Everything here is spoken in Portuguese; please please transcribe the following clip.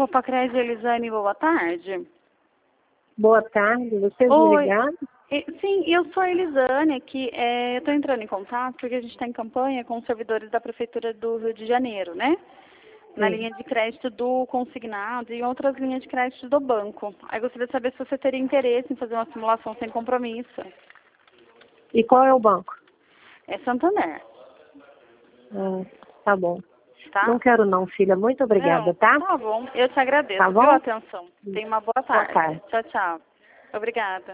Copacred, Elisane, boa tarde. Boa tarde, vocês me Oi. ligaram? Sim, eu sou a Elisane, que eu estou entrando em contato porque a gente está em campanha com os servidores da Prefeitura do Rio de Janeiro, né? Na Sim. linha de crédito do consignado e outras linhas de crédito do banco. Aí gostaria de saber se você teria interesse em fazer uma simulação sem compromisso. E qual é o banco? É Santander, Tá bom. tá? Não quero não, filha. Muito obrigada, Não, tá? tá bom. Eu te agradeço Tá pela bom? atenção. Tenha uma boa Boa tarde. tarde. Tchau, tchau. Obrigada.